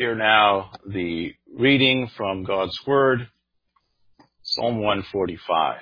Hear now the reading from God's Word, Psalm 145.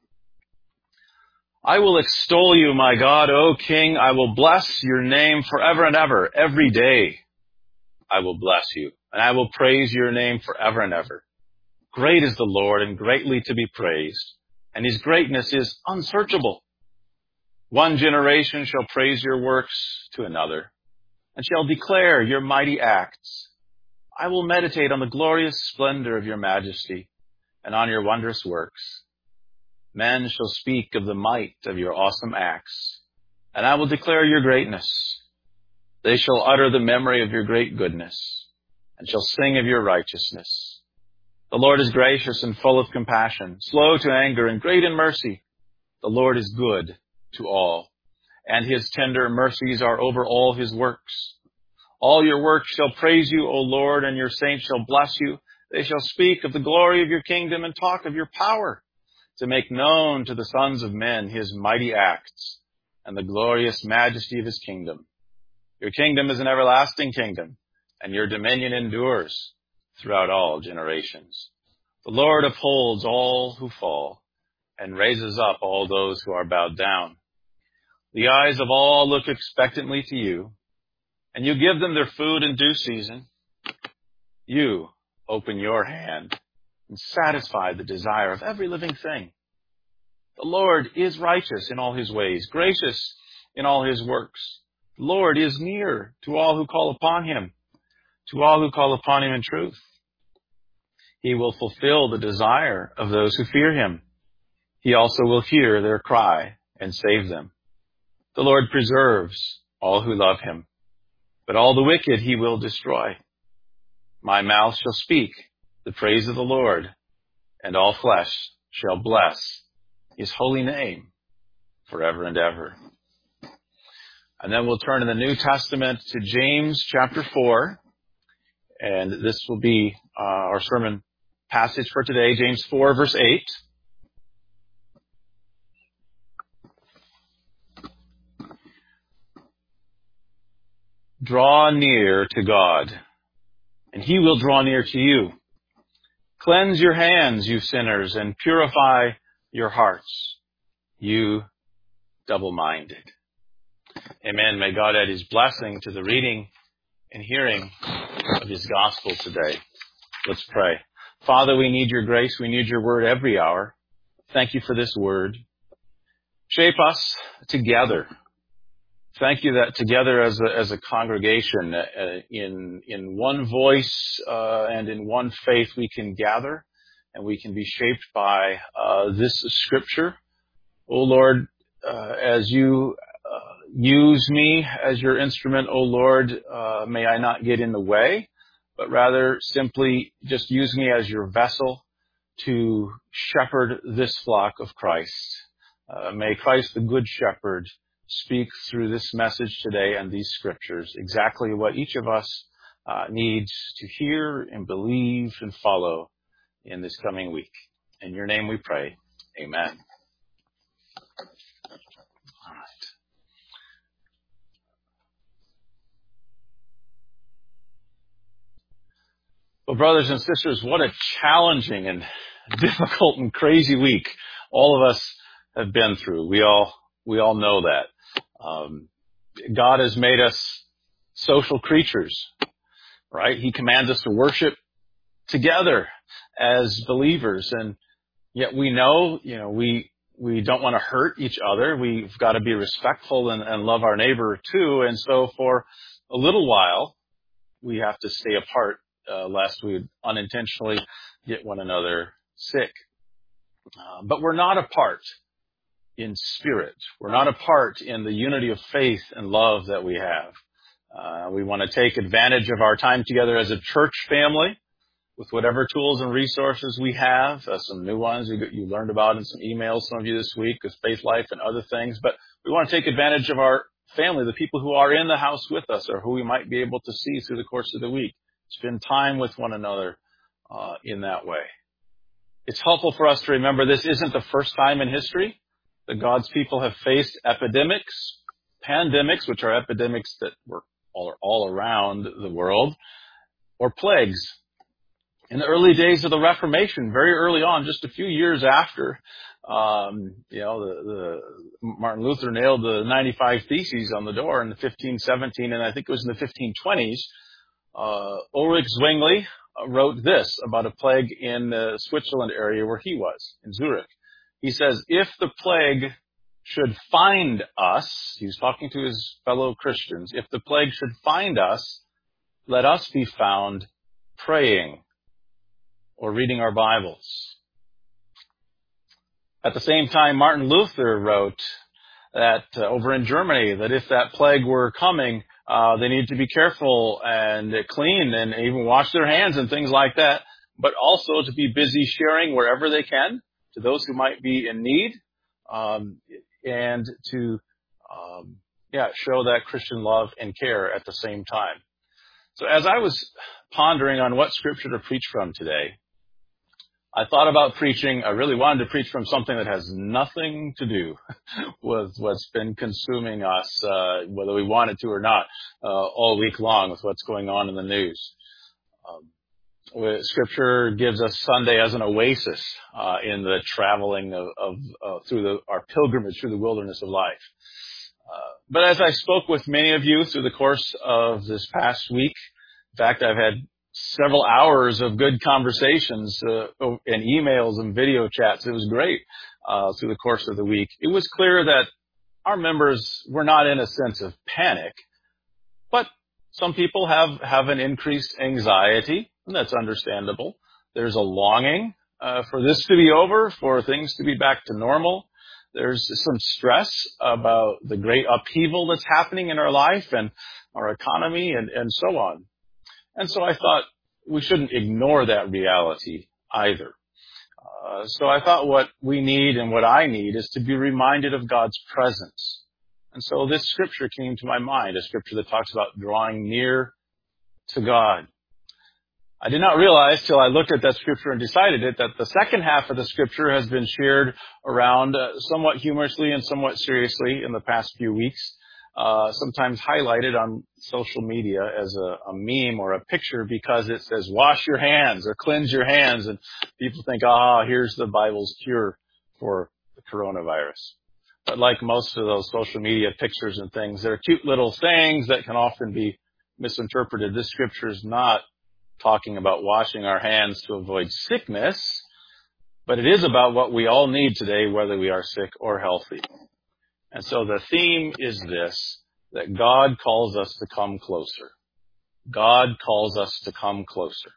I will extol you, my God, O King. I will bless your name forever and ever. Every day I will bless you, and I will praise your name forever and ever. Great is the Lord, and greatly to be praised, and his greatness is unsearchable. One generation shall praise your works to another, and shall declare your mighty acts. I will meditate on the glorious splendor of your majesty and on your wondrous works. Men shall speak of the might of your awesome acts, and I will declare your greatness. They shall utter the memory of your great goodness, and shall sing of your righteousness. The Lord is gracious and full of compassion, slow to anger and great in mercy. The Lord is good to all, and his tender mercies are over all his works. All your works shall praise you, O Lord, and your saints shall bless you. They shall speak of the glory of your kingdom and talk of your power, to make known to the sons of men his mighty acts and the glorious majesty of his kingdom. Your kingdom is an everlasting kingdom, and your dominion endures throughout all generations. The Lord upholds all who fall and raises up all those who are bowed down. The eyes of all look expectantly to you, and you give them their food in due season. You open your hand and satisfy the desire of every living thing. The Lord is righteous in all his ways, gracious in all his works. The Lord is near to all who call upon him, in truth. He will fulfill the desire of those who fear him. He also will hear their cry and save them. The Lord preserves all who love him, but all the wicked he will destroy. My mouth shall speak the praise of the Lord, and all flesh shall bless his holy name forever and ever. And then we'll turn in the New Testament to James chapter 4, and this will be our sermon passage for today, James 4, verse 8. Draw near to God, and he will draw near to you. Cleanse your hands, you sinners, and purify your hearts, you double-minded. Amen. May God add his blessing to the reading and hearing of his gospel today. Let's pray. Father, we need your grace. We need your word every hour. Thank you for this word. Shape us together. Thank you that together as a congregation, in one voice and in one faith, we can gather and we can be shaped by this scripture. O Lord, as you use me as your instrument, O Lord, may I not get in the way, but rather simply just use me as your vessel to shepherd this flock of Christ. May Christ, the Good Shepherd, speak through this message today and these scriptures exactly what each of us needs to hear and believe and follow in this coming week. In your name we pray. Amen. All right. Well, brothers and sisters, what a challenging and difficult and crazy week all of us have been through. We all know that. God has made us social creatures, right? He commands us to worship together as believers, and yet we know, we don't want to hurt each other. We've got to be respectful and love our neighbor too. And so for a little while, we have to stay apart, lest we would unintentionally get one another sick. But we're not apart in spirit. We're not apart in the unity of faith and love that we have. We want to take advantage of our time together as a church family with whatever tools and resources we have. Some new ones you learned about in some emails, some of you this week, with Faith Life and other things. But we want to take advantage of our family, the people who are in the house with us or who we might be able to see through the course of the week. Spend time with one another in that way. It's helpful for us to remember this isn't the first time in history that God's people have faced epidemics, pandemics, which are epidemics that were all around the world. or plagues. In the early days of the Reformation, very early on, just a few years after, Martin Luther nailed the 95 Theses on the door in the 1517, and I think it was in the 1520s, Ulrich Zwingli wrote this about a plague in the Switzerland area where he was, in Zurich. He says, if the plague should find us, he was talking to his fellow Christians, if the plague should find us, let us be found praying or reading our Bibles. At the same time, Martin Luther wrote that over in Germany, that if that plague were coming, they need to be careful and clean and even wash their hands and things like that, but also to be busy sharing wherever they can to those who might be in need, and to show that Christian love and care at the same time. So as I was pondering on what scripture to preach from today, I thought about preaching. I really wanted to preach from something that has nothing to do with what's been consuming us, whether we wanted to or not, all week long with what's going on in the news. Scripture gives us Sunday as an oasis in the traveling through our pilgrimage through the wilderness of life. But as I spoke with many of you through the course of this past week, in fact, I've had several hours of good conversations and emails and video chats. It was great through the course of the week. It was clear that our members were not in a sense of panic, but some people have an increased anxiety, and that's understandable. There's a longing for this to be over, for things to be back to normal. There's some stress about the great upheaval that's happening in our life and our economy and so on. And so I thought we shouldn't ignore that reality either. So I thought what we need and what I need is to be reminded of God's presence. And so this scripture came to my mind, a scripture that talks about drawing near to God. I did not realize till I looked at that scripture and decided it that the second half of the scripture has been shared around somewhat humorously and somewhat seriously in the past few weeks. Sometimes highlighted on social media as a meme or a picture because it says wash your hands or cleanse your hands, and people think, here's the Bible's cure for the coronavirus. But like most of those social media pictures and things, they're cute little things that can often be misinterpreted. This scripture is not talking about washing our hands to avoid sickness, but it is about what we all need today, whether we are sick or healthy. And so the theme is this, that God calls us to come closer. God calls us to come closer.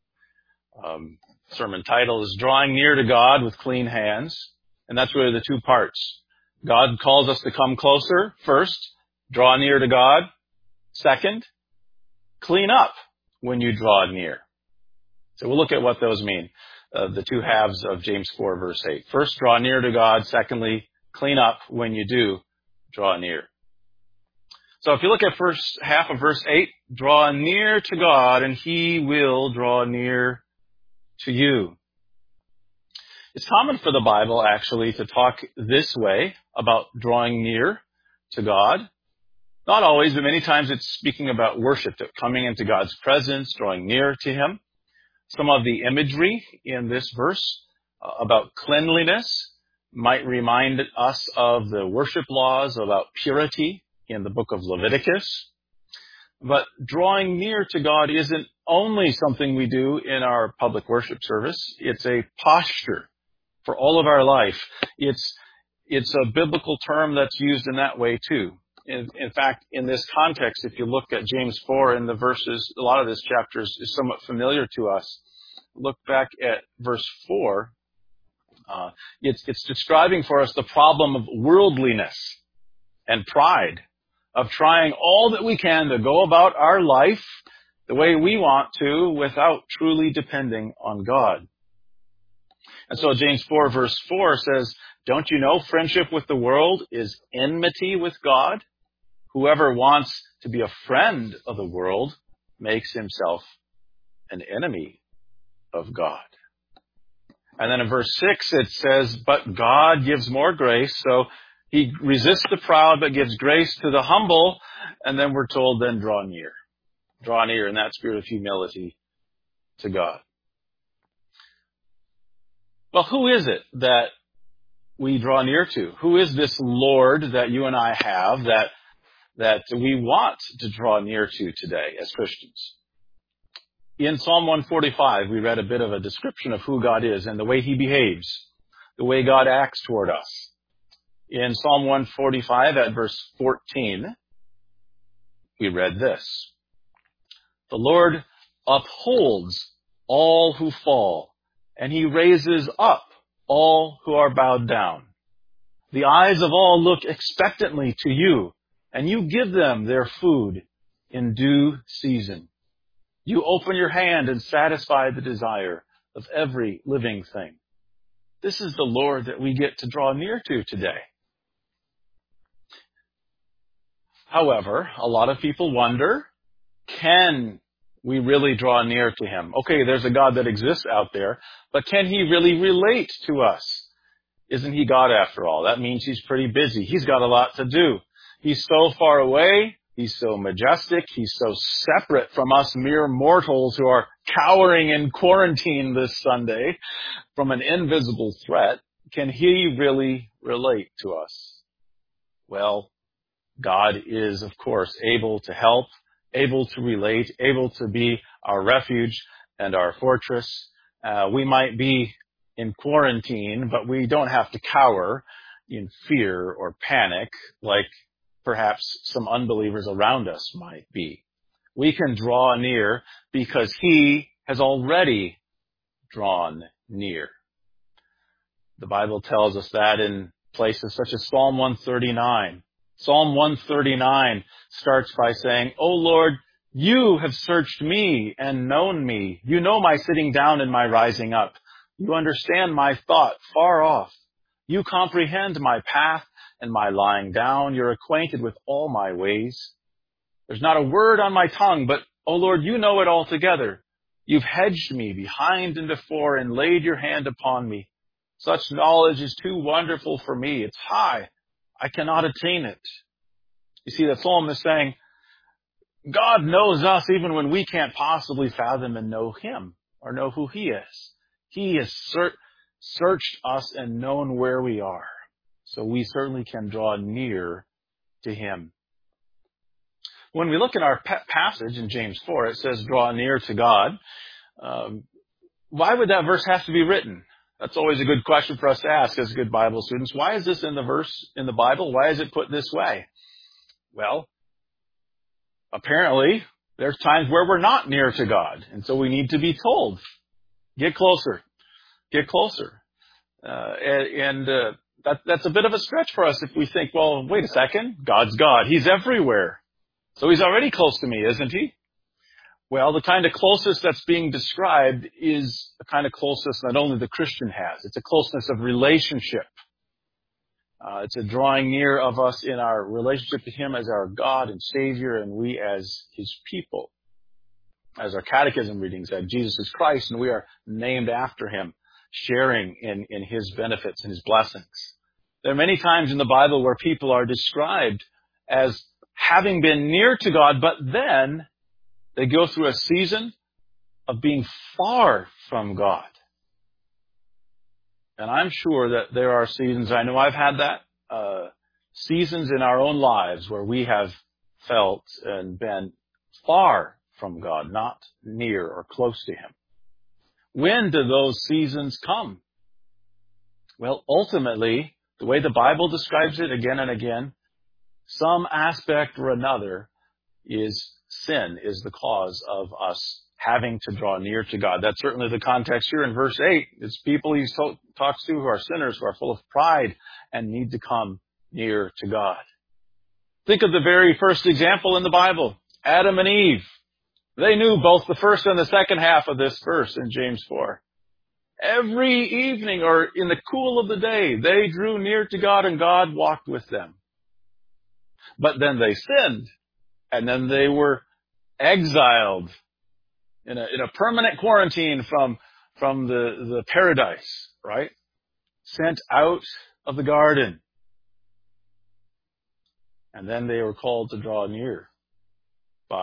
Sermon title is Drawing Near to God with Clean Hands. And that's really the two parts. God calls us to come closer. First, draw near to God. Second, clean up when you draw near. So we'll look at what those mean. The two halves of James 4 verse 8. First, draw near to God. Secondly, clean up when you do draw near. So if you look at first half of verse 8, draw near to God and He will draw near to you. It's common for the Bible actually to talk this way about drawing near to God. Not always, but many times it's speaking about worship, coming into God's presence, drawing near to Him. Some of the imagery in this verse about cleanliness might remind us of the worship laws about purity in the book of Leviticus. But drawing near to God isn't only something we do in our public worship service. It's a posture for all of our life. It's a biblical term that's used in that way too. In fact, in this context, if you look at James 4 in the verses, a lot of this chapter is somewhat familiar to us. Look back at verse 4. It's describing for us the problem of worldliness and pride, of trying all that we can to go about our life the way we want to without truly depending on God. And so James 4 verse 4 says, don't you know friendship with the world is enmity with God? Whoever wants to be a friend of the world makes himself an enemy of God. And then in verse 6 it says, but God gives more grace. So He resists the proud but gives grace to the humble. And then we're told, then draw near. Draw near in that spirit of humility to God. Well, who is it that we draw near to? Who is this Lord that you and I have that we want to draw near to today as Christians? In Psalm 145, we read a bit of a description of who God is and the way He behaves, the way God acts toward us. In Psalm 145 at verse 14, we read this: "The Lord upholds all who fall, and He raises up all who are bowed down. The eyes of all look expectantly to you, and you give them their food in due season. You open your hand and satisfy the desire of every living thing." This is the Lord that we get to draw near to today. However, a lot of people wonder, can we really draw near to Him? Okay, there's a God that exists out there, but can He really relate to us? Isn't He God after all? That means He's pretty busy. He's got a lot to do. He's so far away. He's so majestic. He's so separate from us mere mortals who are cowering in quarantine this Sunday from an invisible threat. Can He really relate to us? Well, God is, of course, able to help, able to relate, able to be our refuge and our fortress. We might be in quarantine, but we don't have to cower in fear or panic like perhaps some unbelievers around us might be. We can draw near because He has already drawn near. The Bible tells us that in places such as Psalm 139. Psalm 139 starts by saying, "O Lord, you have searched me and known me. You know my sitting down and my rising up. You understand my thought far off. You comprehend my path and my lying down. You're acquainted with all my ways. There's not a word on my tongue, but, O Lord, you know it altogether. You've hedged me behind and before and laid your hand upon me. Such knowledge is too wonderful for me. It's high. I cannot attain it." You see, the psalm is saying, God knows us even when we can't possibly fathom and know Him or know who He is. He has searched us and known where we are. So we certainly can draw near to Him. When we look at our passage in James 4, it says, "Draw near to God." Why would that verse have to be written? That's always a good question for us to ask as good Bible students. Why is this in the verse in the Bible? Why is it put this way? Well, apparently, there's times where we're not near to God. And so we need to be told, get closer, get closer. That's a bit of a stretch for us if we think, well, wait a second, God's God. He's everywhere. So He's already close to me, isn't He? Well, the kind of closeness that's being described is the kind of closeness that only the Christian has. It's a closeness of relationship. It's a drawing near of us in our relationship to Him as our God and Savior, and we as His people. As our catechism reading said, Jesus is Christ, and we are named after Him, sharing in His benefits and His blessings. There are many times in the Bible where people are described as having been near to God, but then they go through a season of being far from God. And I'm sure that there are seasons, I know I've had that, seasons in our own lives where we have felt and been far from God, not near or close to Him. When do those seasons come? Well, ultimately, the way the Bible describes it again and again, some aspect or another is sin is the cause of us having to draw near to God. That's certainly the context here in verse 8. It's people He talks to who are sinners, who are full of pride and need to come near to God. Think of the very first example in the Bible, Adam and Eve. They knew both the first and the second half of this verse in James 4. Every evening or in the cool of the day, they drew near to God and God walked with them. But then they sinned, and then they were exiled in a permanent quarantine from the paradise, right? Sent out of the garden. And then they were called to draw near by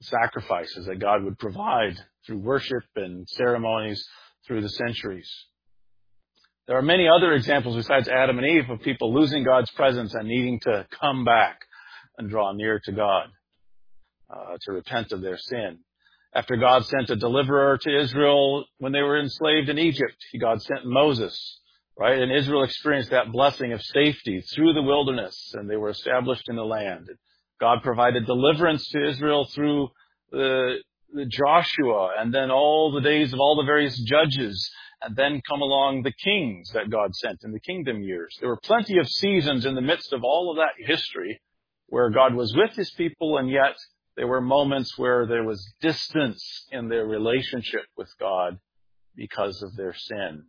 sacrifices that God would provide through worship and ceremonies through the centuries. There are many other examples besides Adam and Eve of people losing God's presence and needing to come back and draw near to God, to repent of their sin. After God sent a deliverer to Israel when they were enslaved in Egypt, God sent Moses, right? And Israel experienced that blessing of safety through the wilderness, and they were established in the land. God provided deliverance to Israel through the Joshua, and then all the days of all the various judges, and then come along the kings that God sent in the kingdom years. There were plenty of seasons in the midst of all of that history where God was with his people, and yet there were moments where there was distance in their relationship with God because of their sin.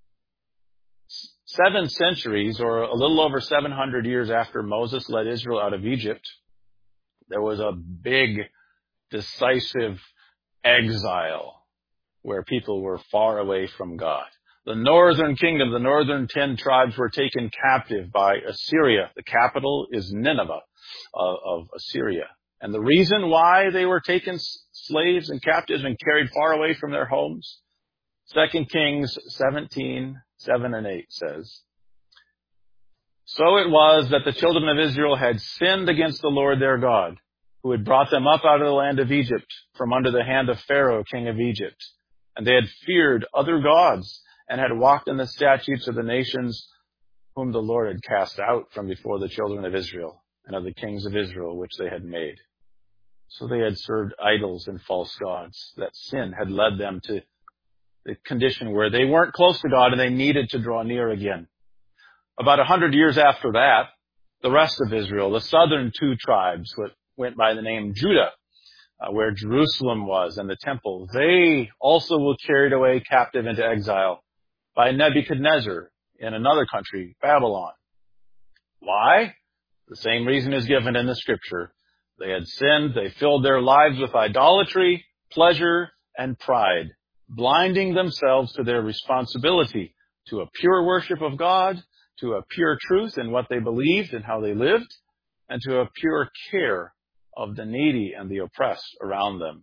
7 centuries, or a little over 700 years after Moses led Israel out of Egypt, there was a big, decisive exile where people were far away from God. The northern kingdom, the northern 10 tribes were taken captive by Assyria. The capital is Nineveh of Assyria. And the reason why they were taken slaves and captives and carried far away from their homes, 2 Kings 17, 7 and 8 says, "So it was that the children of Israel had sinned against the Lord their God, who had brought them up out of the land of Egypt from under the hand of Pharaoh, king of Egypt. And they had feared other gods and had walked in the statutes of the nations whom the Lord had cast out from before the children of Israel and of the kings of Israel, which they had made. So they had served idols and false gods. That sin had led them to the condition where they weren't close to God and they needed to draw near again." About 100 years after that, the rest of Israel, the southern 2 tribes, what went by the name Judah, where Jerusalem was and the temple, they also were carried away captive into exile by Nebuchadnezzar in another country, Babylon. Why? The same reason is given in the scripture. They had sinned, they filled their lives with idolatry, pleasure, and pride, blinding themselves to their responsibility to a pure worship of God, to a pure truth in what they believed and how they lived, and to a pure care of the needy and the oppressed around them.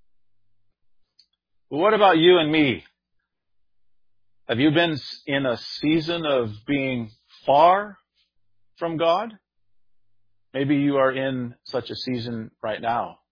But what about you and me? Have you been in a season of being far from God? Maybe you are in such a season right now.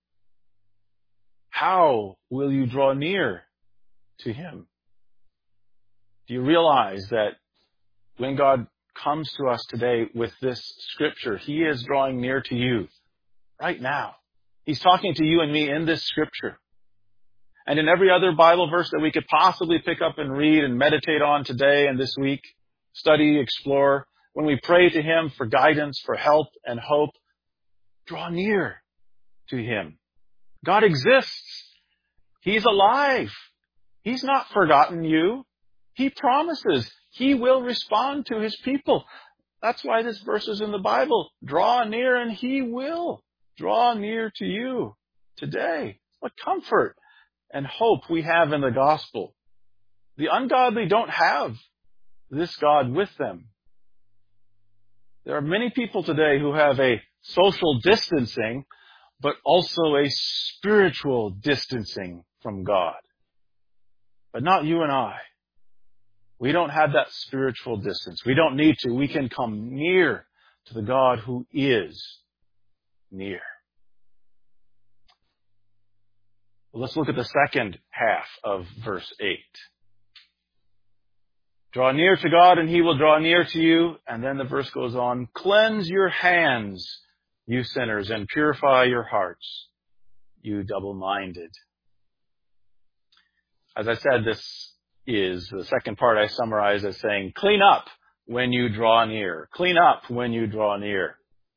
How will you draw near to him? Do you realize that when God comes to us today with this scripture, he is drawing near to you right now? He's talking to you and me in this scripture. And in every other Bible verse that we could possibly pick up and read and meditate on today and this week, study, explore, when we pray to him for guidance, for help and hope, draw near to him. God exists. He's alive. He's not forgotten you. He promises he will respond to his people. That's why this verse is in the Bible. Draw near and he will draw near to you today. What comfort and hope we have in the gospel. The ungodly don't have this God with them. There are many people today who have a social distancing, but also a spiritual distancing from God. But not you and I. We don't have that spiritual distance. We don't need to. We can come near to the God who is near. Well, let's look at the second half of verse 8. Draw near to God and he will draw near to you. And then the verse goes on, cleanse your hands, you sinners, and purify your hearts, you double-minded. As I said, this is the second part I summarize as saying, clean up when you draw near. Clean up when you draw near.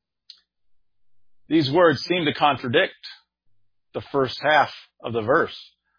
These words seem to contradict the first half of the verse.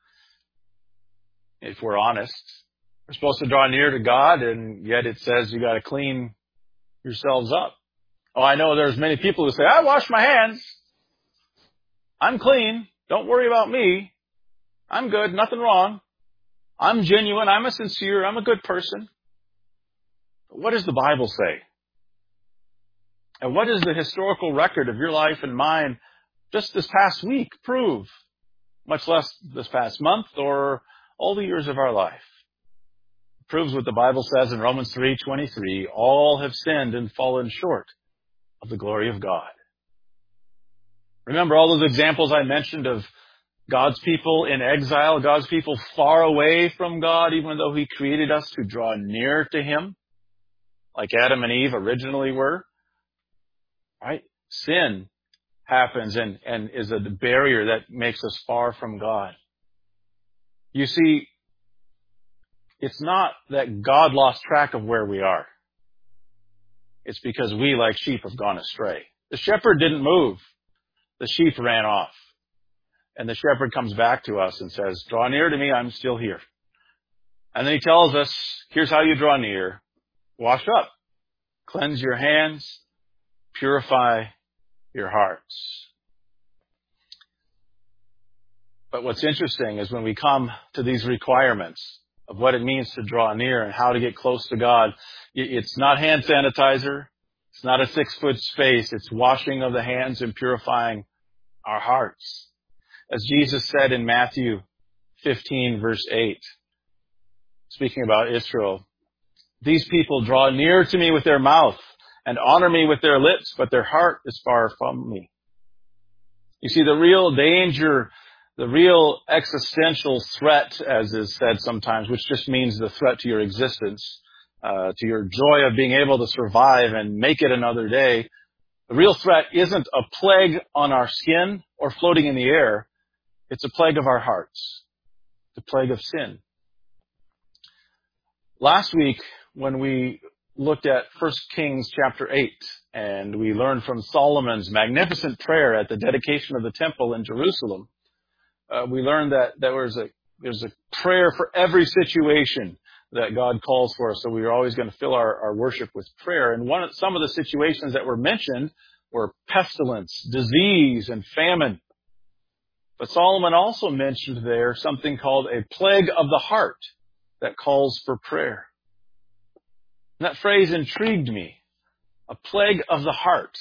If we're honest, we're supposed to draw near to God, and yet it says you got to clean yourselves up. Oh, I know there's many people who say, I wash my hands. I'm clean. Don't worry about me. I'm good. Nothing wrong. I'm genuine. I'm a sincere. I'm a good person. But what does the Bible say? And what does the historical record of your life and mine just this past week prove, much less this past month or all the years of our life. It proves what the Bible says in Romans 3:23, all have sinned and fallen short of the glory of God. Remember all those examples I mentioned of God's people in exile, God's people far away from God, even though He created us to draw near to Him, like Adam and Eve originally were. Right? Sin happens and is a barrier that makes us far from God. You see, it's not that God lost track of where we are. It's because we, like sheep, have gone astray. The shepherd didn't move. The sheep ran off. And the shepherd comes back to us and says, draw near to me, I'm still here. And then He tells us, here's how you draw near. Wash up. Cleanse your hands. Purify your hearts. But what's interesting is when we come to these requirements of what it means to draw near and how to get close to God, it's not hand sanitizer. It's not a 6-foot space. It's washing of the hands and purifying our hearts. As Jesus said in Matthew 15, verse 8, speaking about Israel, these people draw near to me with their mouth and honor me with their lips, but their heart is far from me. You see, the real danger, the real existential threat, as is said sometimes, which just means the threat to your existence, to your joy of being able to survive and make it another day, the real threat isn't a plague on our skin or floating in the air. It's a plague of our hearts, the plague of sin. Last week, when we looked at 1 Kings chapter 8, and we learned from Solomon's magnificent prayer at the dedication of the temple in Jerusalem, we learned that there's a prayer for every situation that God calls for us. So we are always going to fill our worship with prayer. And some of the situations that were mentioned were pestilence, disease, and famine. But Solomon also mentioned there something called a plague of the heart that calls for prayer. And that phrase intrigued me. A plague of the heart.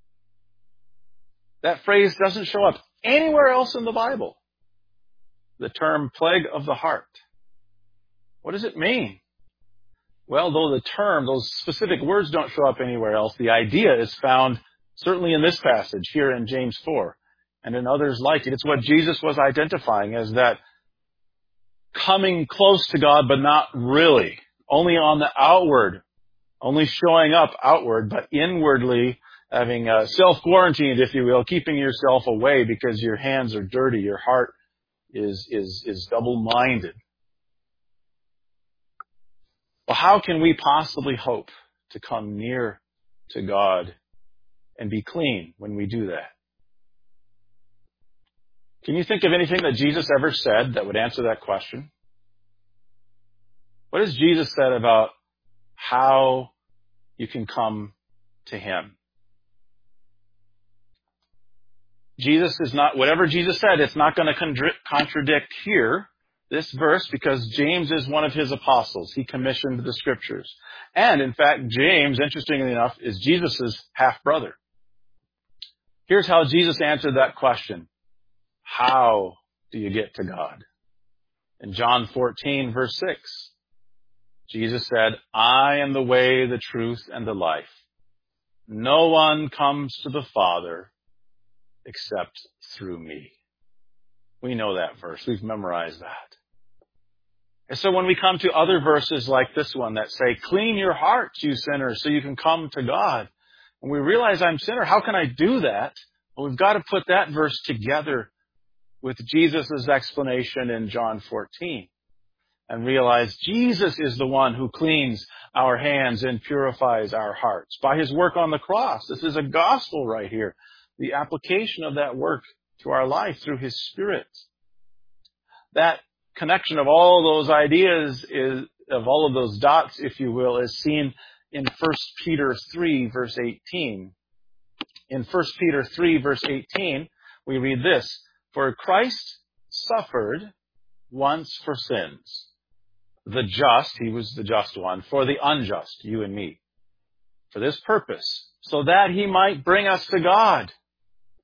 That phrase doesn't show up anywhere else in the Bible. The term plague of the heart. What does it mean? Well, though the term, those specific words don't show up anywhere else, the idea is found certainly in this passage here in James 4 and in others like it. It's what Jesus was identifying as that coming close to God, but not really. Only on the outward, only showing up outward, but inwardly having self-quarantined, if you will, keeping yourself away because your hands are dirty, your heart is double-minded. Well, how can we possibly hope to come near to God and be clean when we do that? Can you think of anything that Jesus ever said that would answer that question? What has Jesus said about how you can come to Him? Jesus is not, whatever Jesus said, it's not going to contradict here, this verse, because James is one of His apostles. He commissioned the Scriptures. And in fact, James, interestingly enough, is Jesus' half-brother. Here's how Jesus answered that question. How do you get to God? In John 14, verse 6, Jesus said, I am the way, the truth, and the life. No one comes to the Father except through me. We know that verse. We've memorized that. And so when we come to other verses like this one that say, clean your hearts, you sinners, so you can come to God. When we realize I'm a sinner, how can I do that? Well, we've got to put that verse together with Jesus' explanation in John 14 and realize Jesus is the one who cleans our hands and purifies our hearts by His work on the cross. This is a gospel right here. The application of that work to our life through His Spirit. That connection of all those ideas, of all of those dots, if you will, is seen in 1 Peter 3, verse 18. In 1 Peter 3, verse 18, we read this, for Christ suffered once for sins. The just, He was the just one, for the unjust, you and me. For this purpose, so that He might bring us to God,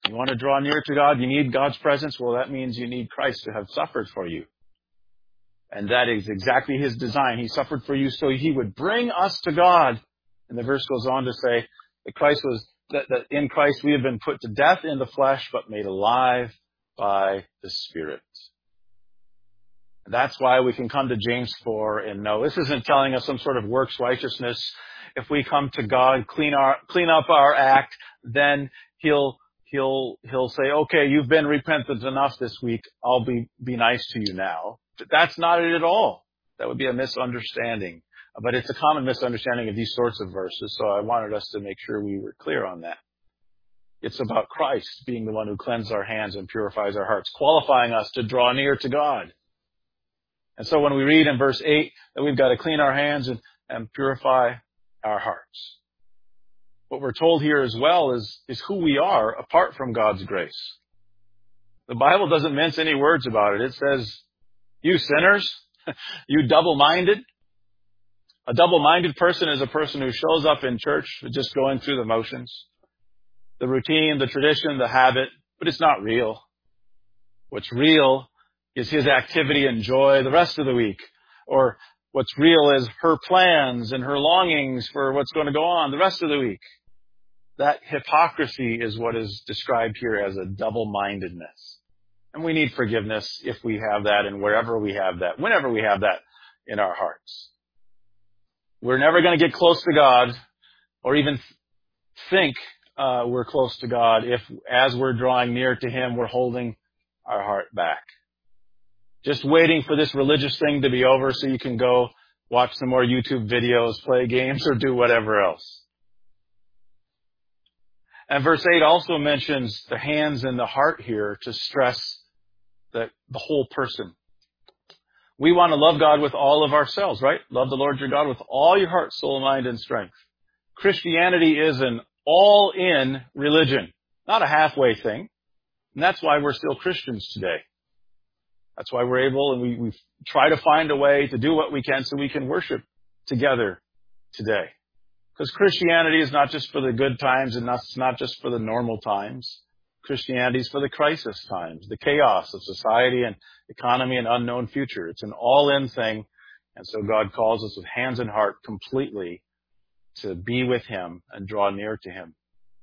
You want to draw near to God? You need God's presence? Well, that means you need Christ to have suffered for you. And that is exactly His design. He suffered for you so He would bring us to God. And the verse goes on to say that in Christ we have been put to death in the flesh, but made alive by the Spirit. And that's why we can come to James 4 and know this isn't telling us some sort of works righteousness. If we come to God, clean up our act, then He'll say, okay, you've been repentant enough this week. I'll be nice to you now. That's not it at all. That would be a misunderstanding. But it's a common misunderstanding of these sorts of verses, so I wanted us to make sure we were clear on that. It's about Christ being the one who cleanses our hands and purifies our hearts, qualifying us to draw near to God. And so when we read in verse 8 that we've got to clean our hands and purify our hearts, what we're told here as well is who we are apart from God's grace. The Bible doesn't mince any words about it. It says, you sinners, you double-minded. A double-minded person is a person who shows up in church just going through the motions, the routine, the tradition, the habit, but it's not real. What's real is his activity and joy the rest of the week. Or what's real is her plans and her longings for what's going to go on the rest of the week. That hypocrisy is what is described here as a double-mindedness. And we need forgiveness if we have that and wherever we have that, whenever we have that in our hearts. We're never going to get close to God or even think we're close to God if, as we're drawing near to Him, we're holding our heart back. Just waiting for this religious thing to be over so you can go watch some more YouTube videos, play games, or do whatever else. And verse 8 also mentions the hands and the heart here to stress the whole person. We want to love God with all of ourselves, right? Love the Lord your God with all your heart, soul, mind, and strength. Christianity is an all-in religion, not a halfway thing. And that's why we're still Christians today. That's why we're able and we try to find a way to do what we can so we can worship together today. Because Christianity is not just for the good times and it's not just for the normal times. Christianity is for the crisis times, the chaos of society and economy and unknown future. It's an all-in thing. And so God calls us with hands and heart completely to be with Him and draw near to Him.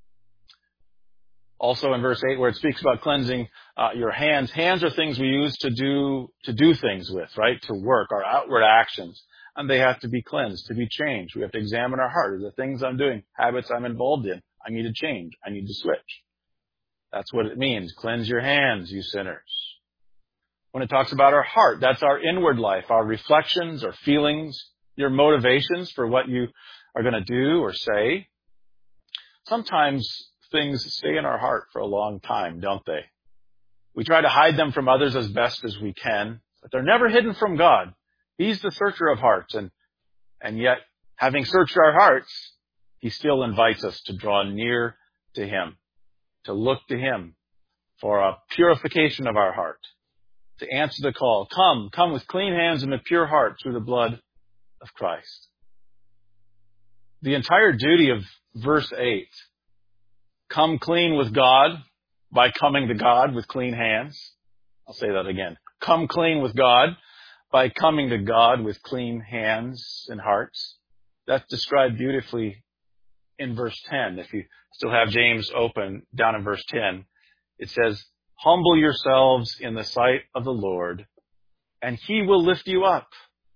Also in verse 8 where it speaks about cleansing your hands. Hands are things we use to do things with, right? To work, our outward actions. And they have to be cleansed, to be changed. We have to examine our heart. Are the things I'm doing, habits I'm involved in, I need to change. I need to switch. That's what it means. Cleanse your hands, you sinners. When it talks about our heart, that's our inward life, our reflections, our feelings, your motivations for what you are going to do or say. Sometimes things stay in our heart for a long time, don't they? We try to hide them from others as best as we can, but they're never hidden from God. He's the searcher of hearts, and yet, having searched our hearts, He still invites us to draw near to Him, to look to Him for a purification of our heart, to answer the call. Come with clean hands and a pure heart through the blood of Christ. The entire duty of verse 8, come clean with God by coming to God with clean hands. I'll say that again. Come clean with God by coming to God with clean hands and hearts. That's described beautifully in verse 10. If you still have James open, down in verse 10, it says, humble yourselves in the sight of the Lord, and He will lift you up.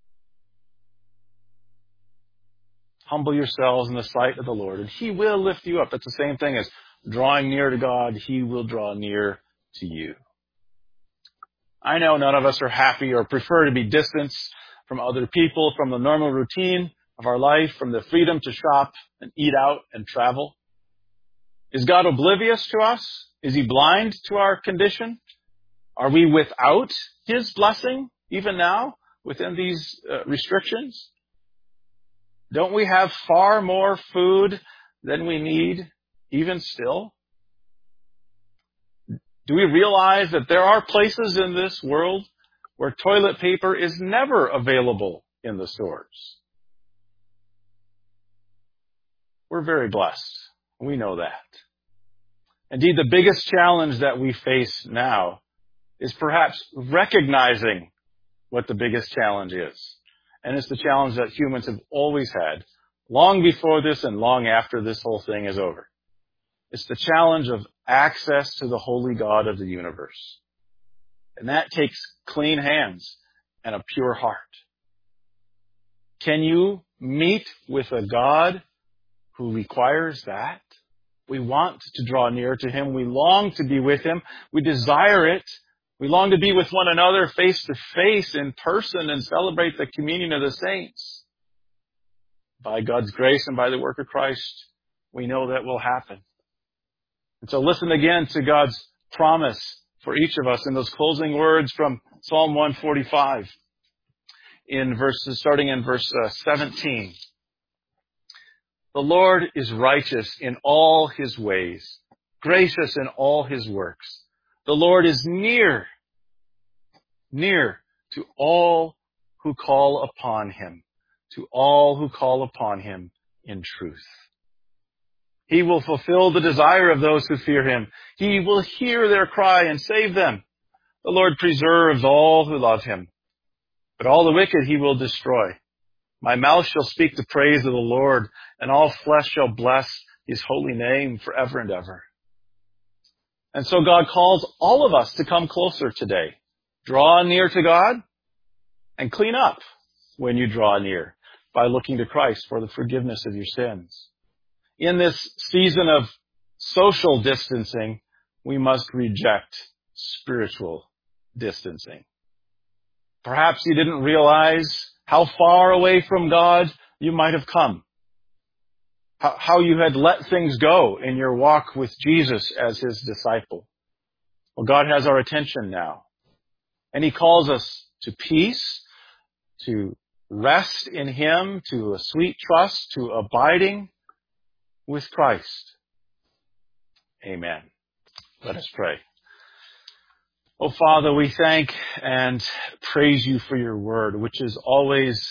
Humble yourselves in the sight of the Lord, and He will lift you up. That's the same thing as drawing near to God. He will draw near to you. I know none of us are happy or prefer to be distanced from other people, from the normal routine of our life, from the freedom to shop and eat out and travel. Is God oblivious to us? Is He blind to our condition? Are we without His blessing even now within these restrictions? Don't we have far more food than we need even still? Do we realize that there are places in this world where toilet paper is never available in the stores? We're very blessed. We know that. Indeed, the biggest challenge that we face now is perhaps recognizing what the biggest challenge is. And it's the challenge that humans have always had, long before this and long after this whole thing is over. It's the challenge of access to the holy God of the universe. And that takes clean hands and a pure heart. Can you meet with a God who requires that? We want to draw near to Him. We long to be with Him. We desire it. We long to be with one another face to face in person and celebrate the communion of the saints. By God's grace and by the work of Christ, we know that will happen. And so listen again to God's promise for each of us in those closing words from Psalm 145, starting in verse 17. The Lord is righteous in all His ways, gracious in all His works. The Lord is near to all who call upon Him, to all who call upon Him in truth. He will fulfill the desire of those who fear Him. He will hear their cry and save them. The Lord preserves all who love Him, but all the wicked He will destroy. My mouth shall speak the praise of the Lord, and all flesh shall bless His holy name forever and ever. And so God calls all of us to come closer today. Draw near to God and clean up when you draw near by looking to Christ for the forgiveness of your sins. In this season of social distancing, we must reject spiritual distancing. Perhaps you didn't realize how far away from God you might have come. How you had let things go in your walk with Jesus as His disciple. Well, God has our attention now. And He calls us to peace, to rest in Him, to a sweet trust, to abiding with Christ. Amen. Let us pray. Oh, Father, we thank and praise You for Your word, which is always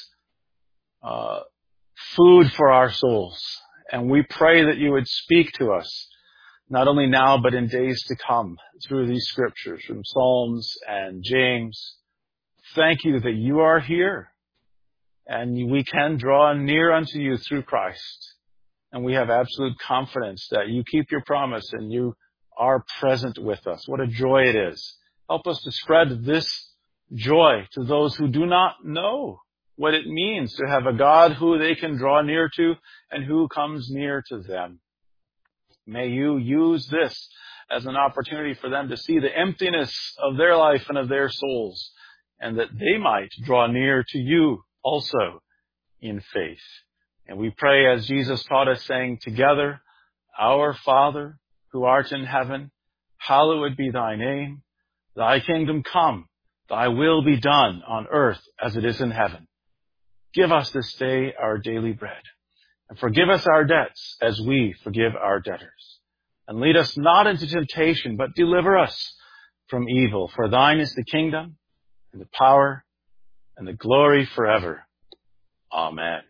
food for our souls. And we pray that You would speak to us, not only now, but in days to come, through these scriptures, from Psalms and James. Thank You that You are here, and we can draw near unto You through Christ. And we have absolute confidence that You keep Your promise and You are present with us. What a joy it is. Help us to spread this joy to those who do not know what it means to have a God who they can draw near to and who comes near to them. May You use this as an opportunity for them to see the emptiness of their life and of their souls, and that they might draw near to You also in faith. And we pray as Jesus taught us, saying together, Our Father, who art in heaven, hallowed be Thy name. Thy kingdom come, Thy will be done on earth as it is in heaven. Give us this day our daily bread, and forgive us our debts as we forgive our debtors. And lead us not into temptation, but deliver us from evil. For Thine is the kingdom, and the power, and the glory forever. Amen.